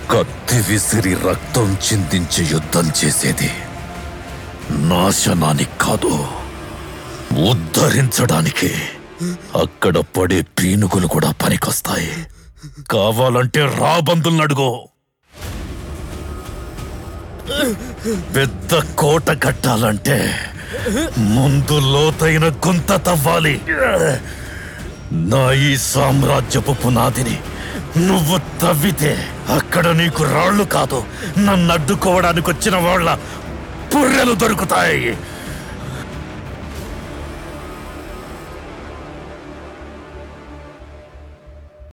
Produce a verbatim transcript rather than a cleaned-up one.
కత్తి విసిరి రక్తం చిందించి యుద్ధం చేసేది నాశనానికి కాదు, ఉద్ధరించడానికి. అక్కడ పడే పీనుగులు కూడా పనికొస్తాయి. కావాలంటే రాబందుల్ని అడుగో. పెద్ద కోట కట్టాలంటే ముందు లోతైన గుంత తవ్వాలి. నా ఈ సామ్రాజ్యపు పునాదిని నువ్వు తవ్వితే అక్కడ నీకు రాళ్లు కాదు, నన్ను అడ్డుకోవడానికి వచ్చిన వాళ్ళ పుర్రెలు దొరుకుతాయి.